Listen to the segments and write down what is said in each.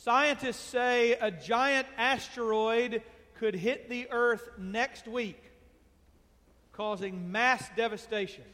Scientists say a giant asteroid could hit the Earth next week, causing mass devastation.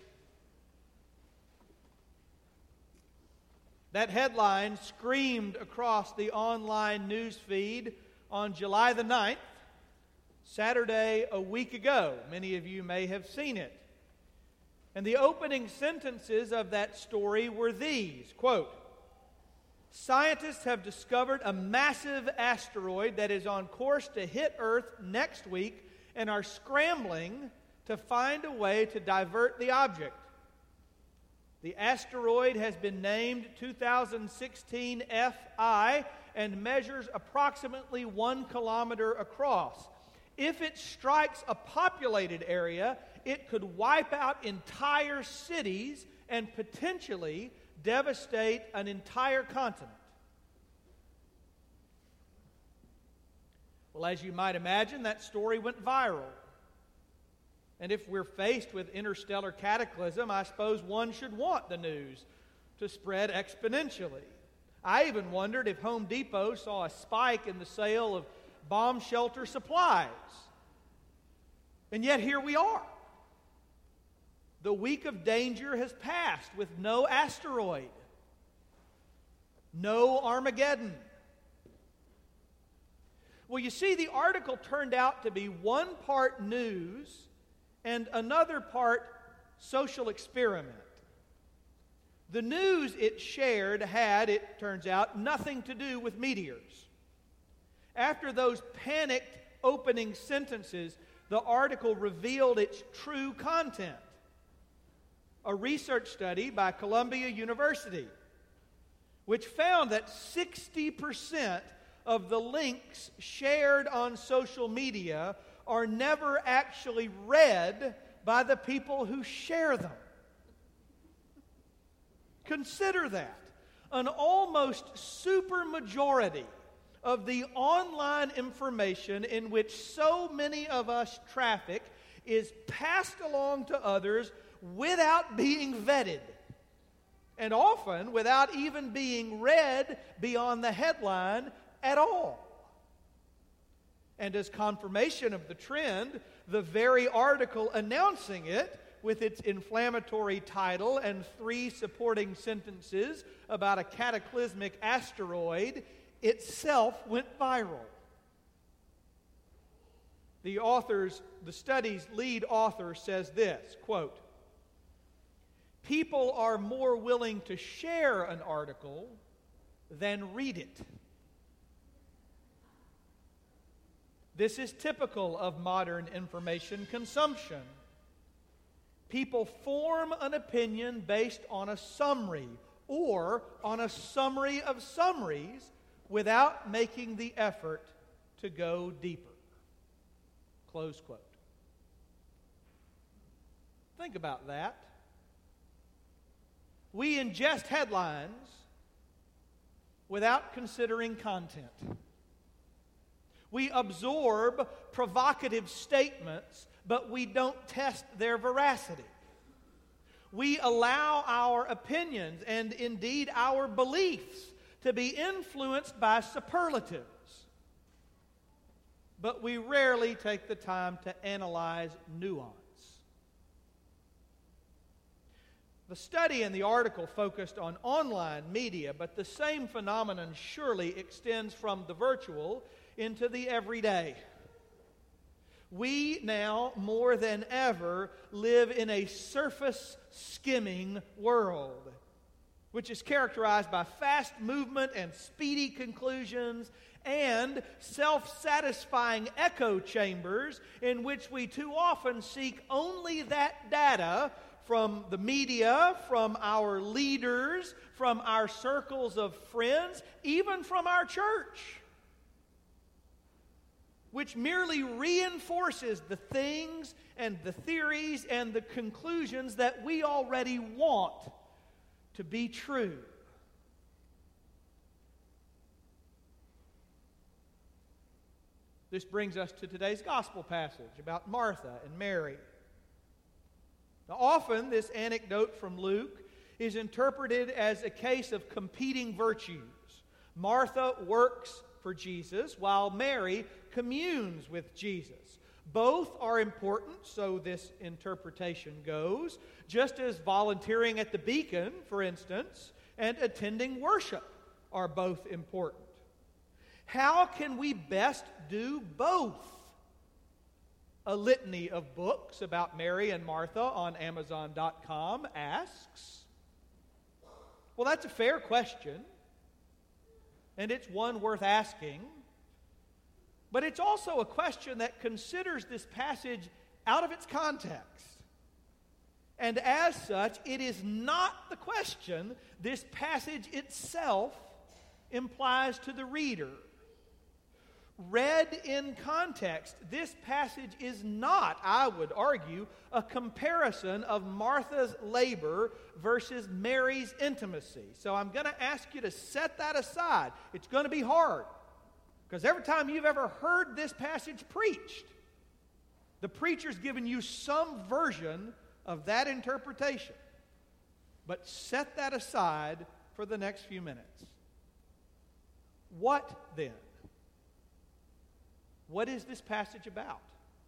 That headline screamed across the online news feed on July the 9th, Saturday a week ago. Many of you may have seen it. And the opening sentences of that story were these, quote, "Scientists have discovered a massive asteroid that is on course to hit Earth next week and are scrambling to find a way to divert the object. The asteroid has been named 2016 FI and measures approximately 1 kilometer across. If it strikes a populated area, it could wipe out entire cities and potentially devastate an entire continent." Well, as you might imagine, that story went viral. And if we're faced with interstellar cataclysm, I suppose one should want the news to spread exponentially. I even wondered if Home Depot saw a spike in the sale of bomb shelter supplies. And yet here we are. The week of danger has passed with no asteroid, no Armageddon. Well, you see, the article turned out to be one part news and another part social experiment. The news it shared had, it turns out, nothing to do with meteors. After those panicked opening sentences, the article revealed its true content. A research study by Columbia University, which found that 60% of the links shared on social media are never actually read by the people who share them. Consider that. An almost supermajority of the online information in which so many of us traffic is passed along to others without being vetted, and often without even being read beyond the headline at all. And as confirmation of the trend, the very article announcing it, with its inflammatory title and 3 supporting sentences about a cataclysmic asteroid, itself went viral. The study's lead author says this, quote, "People are more willing to share an article than read it. This is typical of modern information consumption. People form an opinion based on a summary or on a summary of summaries without making the effort to go deeper." Close quote. Think about that. We ingest headlines without considering content. We absorb provocative statements, but we don't test their veracity. We allow our opinions and indeed our beliefs to be influenced by superlatives, but we rarely take the time to analyze nuance. The study in the article focused on online media, but the same phenomenon surely extends from the virtual into the everyday. We now, more than ever, live in a surface-skimming world, which is characterized by fast movement and speedy conclusions and self-satisfying echo chambers in which we too often seek only that data from the media, from our leaders, from our circles of friends, even from our church, which merely reinforces the things and the theories and the conclusions that we already want to be true. This brings us to today's gospel passage about Martha and Mary. Now, often this anecdote from Luke is interpreted as a case of competing virtues. Martha works for Jesus while Mary communes with Jesus. Both are important, so this interpretation goes, just as volunteering at the Beacon, for instance, and attending worship are both important. How can we best do both? A litany of books about Mary and Martha on Amazon.com asks. Well, that's a fair question, and it's one worth asking. But it's also a question that considers this passage out of its context. And as such, it is not the question this passage itself implies to the reader. Read in context, this passage is not, I would argue, a comparison of Martha's labor versus Mary's intimacy. So I'm going to ask you to set that aside. It's going to be hard, because every time you've ever heard this passage preached, the preacher's given you some version of that interpretation. But set that aside for the next few minutes. What then? What is this passage about?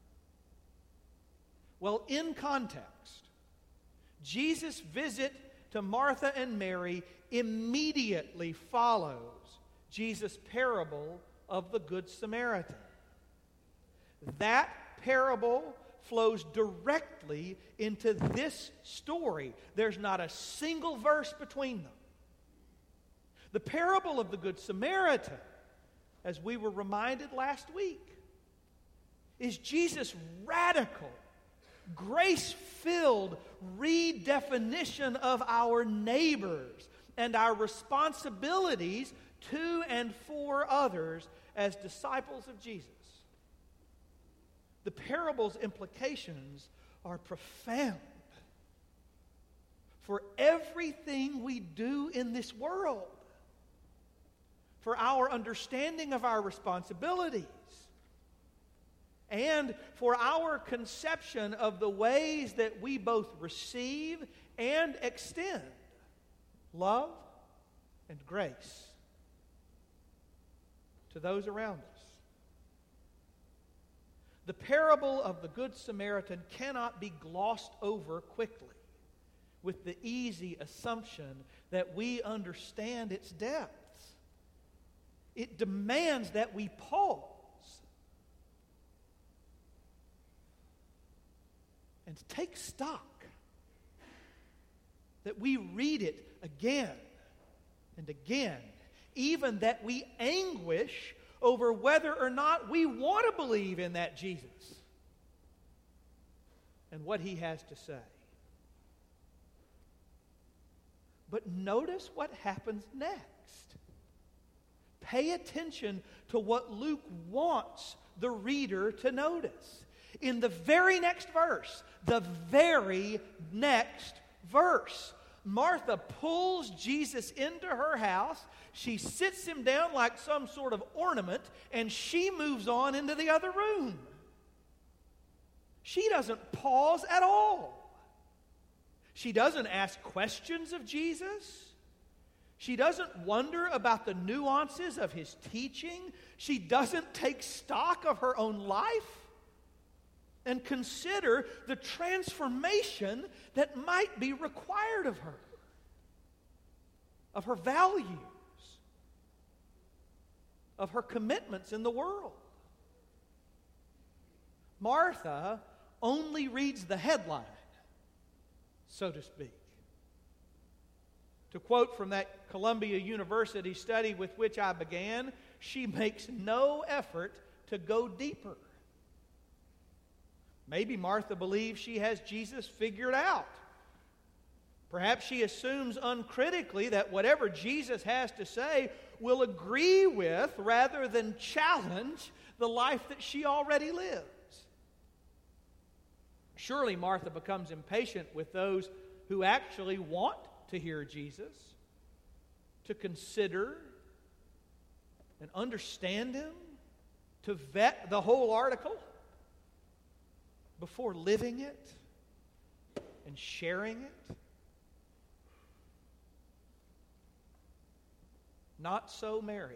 Well, in context, Jesus' visit to Martha and Mary immediately follows Jesus' parable of the Good Samaritan. That parable flows directly into this story. There's not a single verse between them. The parable of the Good Samaritan, as we were reminded last week, is Jesus' radical, grace-filled redefinition of our neighbors and our responsibilities to and for others as disciples of Jesus. The parable's implications are profound for everything we do in this world, for our understanding of our responsibilities, and for our conception of the ways that we both receive and extend love and grace to those around us. The parable of the Good Samaritan cannot be glossed over quickly with the easy assumption that we understand its depths. It demands that we pause and take stock, that we read it again and again, even that we anguish over whether or not we want to believe in that Jesus and what he has to say. But notice what happens next. Pay attention to what Luke wants the reader to notice. In the very next verse, Martha pulls Jesus into her house. She sits him down like some sort of ornament, and she moves on into the other room. She doesn't pause at all. She doesn't ask questions of Jesus. She doesn't wonder about the nuances of his teaching. She doesn't take stock of her own life and consider the transformation that might be required of her values, of her commitments in the world. Martha only reads the headline, so to speak. To quote from that Columbia University study with which I began, she makes no effort to go deeper. Maybe Martha believes she has Jesus figured out. Perhaps she assumes uncritically that whatever Jesus has to say will agree with rather than challenge the life that she already lives. Surely Martha becomes impatient with those who actually want to hear Jesus, to consider and understand him, to vet the whole article before living it and sharing it. Not so Mary.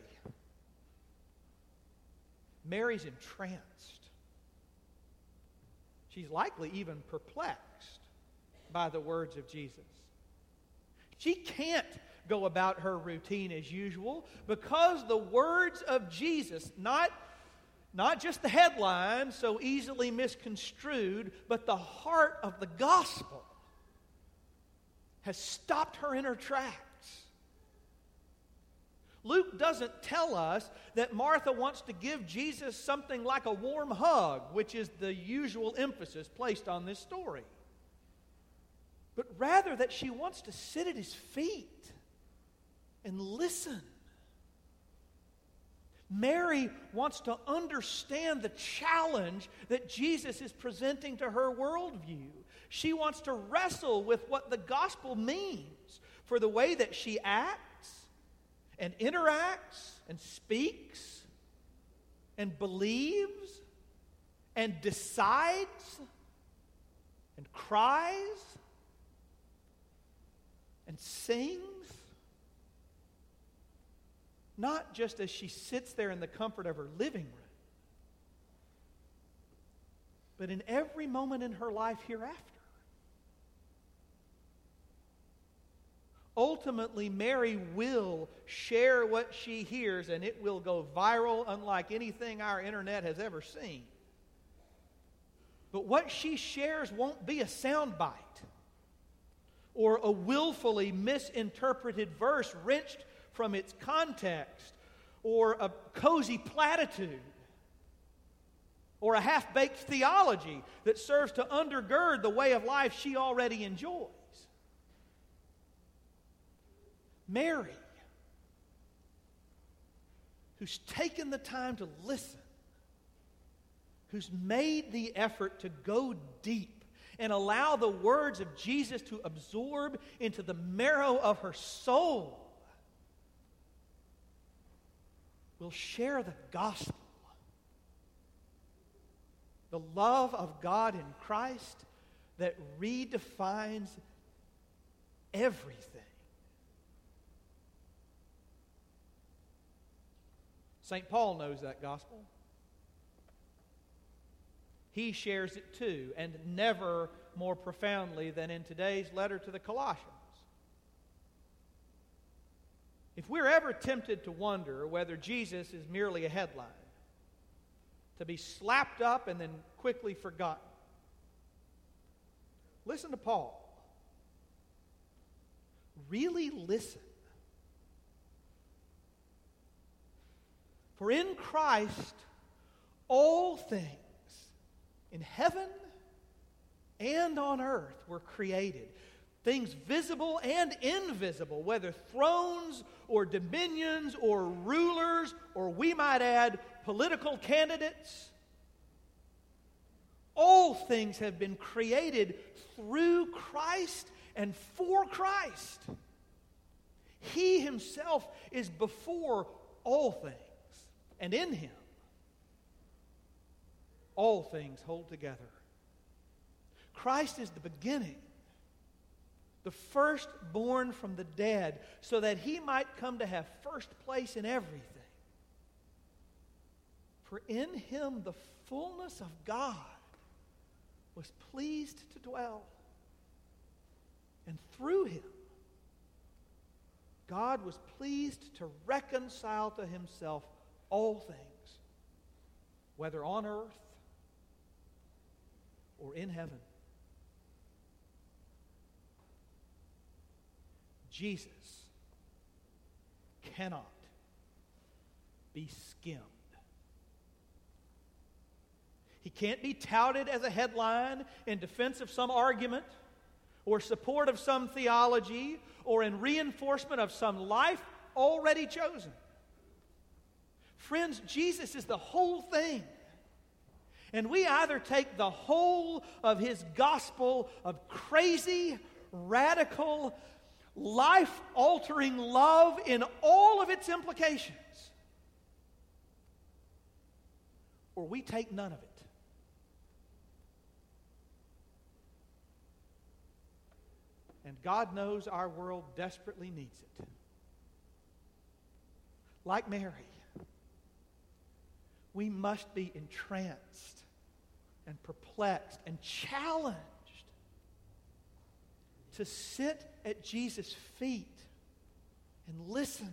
Mary's entranced. She's likely even perplexed by the words of Jesus. She can't go about her routine as usual because the words of Jesus, not just the headline so easily misconstrued, but the heart of the gospel has stopped her in her tracks. Luke doesn't tell us that Martha wants to give Jesus something like a warm hug, which is the usual emphasis placed on this story, but rather that she wants to sit at his feet and listen. Mary wants to understand the challenge that Jesus is presenting to her worldview. She wants to wrestle with what the gospel means for the way that she acts and interacts and speaks and believes and decides and cries and sings. Not just as she sits there in the comfort of her living room, but in every moment in her life hereafter. Ultimately, Mary will share what she hears, and it will go viral unlike anything our internet has ever seen. But what she shares won't be a soundbite or a willfully misinterpreted verse wrenched from its context, or a cozy platitude, or a half-baked theology that serves to undergird the way of life she already enjoys. Mary, who's taken the time to listen, who's made the effort to go deep and allow the words of Jesus to absorb into the marrow of her soul, will share the gospel, the love of God in Christ that redefines everything. St. Paul knows that gospel. He shares it too, and never more profoundly than in today's letter to the Colossians. If we're ever tempted to wonder whether Jesus is merely a headline, to be slapped up and then quickly forgotten, listen to Paul. Really listen. For in Christ, all things in heaven and on earth were created. Things visible and invisible, whether thrones or dominions or rulers, or we might add, political candidates. All things have been created through Christ and for Christ. He himself is before all things, and in him all things hold together. Christ is the beginning, the firstborn from the dead, so that he might come to have first place in everything. For in him the fullness of God was pleased to dwell, and through him God was pleased to reconcile to himself all things, whether on earth or in heaven. Jesus cannot be skimmed. He can't be touted as a headline in defense of some argument, or support of some theology, or in reinforcement of some life already chosen. Friends, Jesus is the whole thing. And we either take the whole of his gospel of crazy, radical, life-altering love in all of its implications, or we take none of it. And God knows our world desperately needs it. like Mary, we must be entranced and perplexed and challenged to sit at Jesus' feet and listen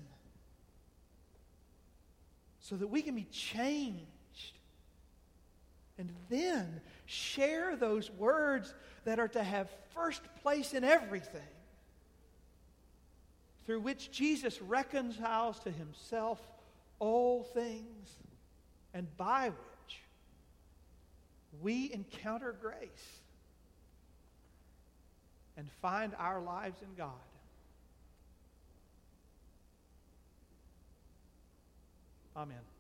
so that we can be changed and then share those words that are to have first place in everything, through which Jesus reconciles to himself all things, and by which we encounter grace and find our lives in God. Amen.